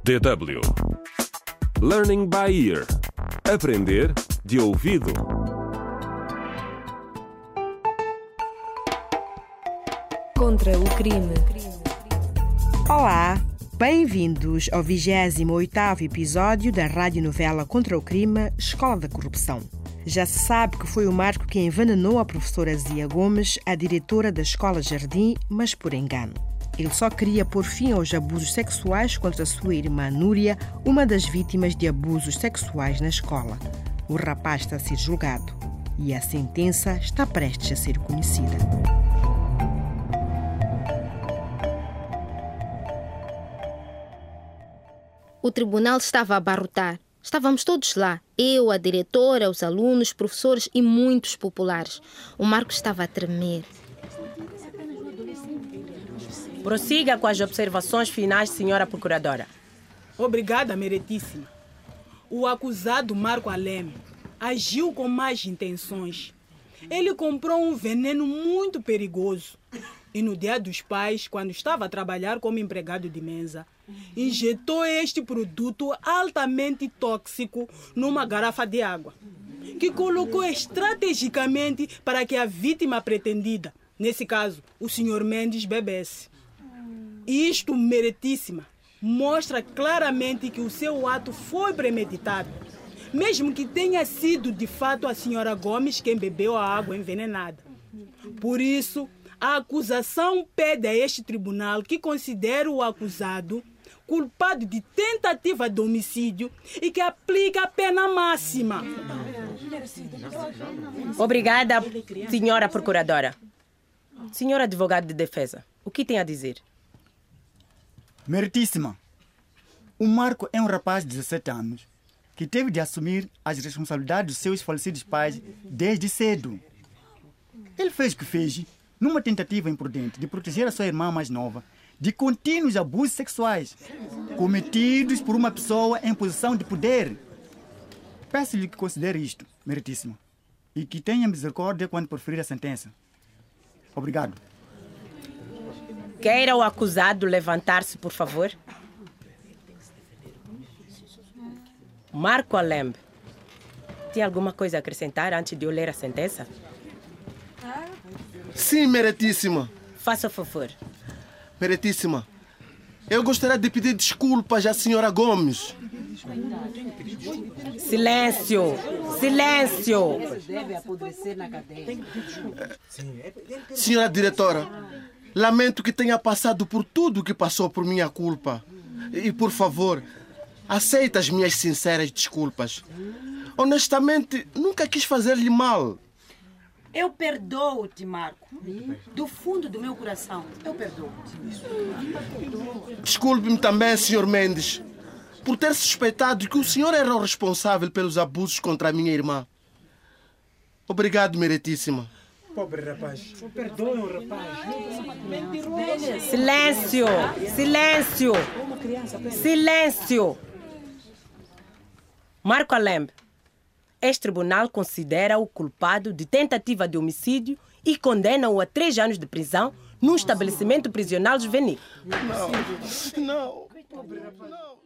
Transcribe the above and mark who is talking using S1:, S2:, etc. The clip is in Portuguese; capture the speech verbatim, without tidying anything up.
S1: D W Learning by Ear. Aprender de ouvido.
S2: Contra o crime.
S3: Olá, bem-vindos ao vigésimo oitavo episódio da radionovela Contra o Crime, Escola da Corrupção. Já se sabe que foi o Marco que envenenou a professora Zia Gomes, a diretora da Escola Jardim, mas por engano. Ele só queria pôr fim aos abusos sexuais contra sua irmã Núria, uma das vítimas de abusos sexuais na escola. O rapaz está a ser julgado e a sentença está prestes a ser conhecida.
S4: O tribunal estava a abarrotar. Estávamos todos lá. Eu, a diretora, os alunos, professores e muitos populares. O Marco estava a tremer.
S5: Prossiga com as observações finais, senhora procuradora.
S6: Obrigada, meritíssima. O acusado Marco Alem agiu com más intenções. Ele comprou um veneno muito perigoso e no dia dos pais, quando estava a trabalhar como empregado de mesa, injetou este produto altamente tóxico numa garrafa de água, que colocou estrategicamente para que a vítima pretendida, nesse caso, o senhor Mendes, bebesse. Isto, meritíssima, mostra claramente que o seu ato foi premeditado, mesmo que tenha sido de fato a senhora Gomes quem bebeu a água envenenada. Por isso, a acusação pede a este tribunal que considere o acusado culpado de tentativa de homicídio e que aplique a pena máxima.
S5: Obrigada, senhora procuradora. Senhora advogada de defesa, o que tem a dizer?
S7: Meritíssima, o Marco é um rapaz de dezessete anos que teve de assumir as responsabilidades dos seus falecidos pais desde cedo. Ele fez o que fez numa tentativa imprudente de proteger a sua irmã mais nova de contínuos abusos sexuais cometidos por uma pessoa em posição de poder. Peço-lhe que considere isto, meritíssima, e que tenha misericórdia quando proferir a sentença. Obrigado.
S5: Queira o acusado levantar-se, por favor. Marco Alem, tem alguma coisa a acrescentar antes de eu ler a sentença?
S8: Sim, meritíssima.
S5: Faça o favor.
S8: Meritíssima, eu gostaria de pedir desculpas à senhora Gomes.
S5: Silêncio! Silêncio!
S8: Senhora diretora, lamento que tenha passado por tudo o que passou por minha culpa. E, por favor, aceite as minhas sinceras desculpas. Honestamente, nunca quis fazer-lhe mal.
S9: Eu perdoo-te, Marco. Do fundo do meu coração, eu perdoo-te.
S8: Desculpe-me também, senhor Mendes, por ter suspeitado que o senhor era o responsável pelos abusos contra a minha irmã. Obrigado, meritíssima.
S6: Pobre rapaz. Perdoe o rapaz.
S5: Silêncio! Silêncio! Silêncio! Marco Alem, este tribunal considera-o culpado de tentativa de homicídio e condena-o a três anos de prisão num estabelecimento prisional juvenil.
S8: Não, não, não.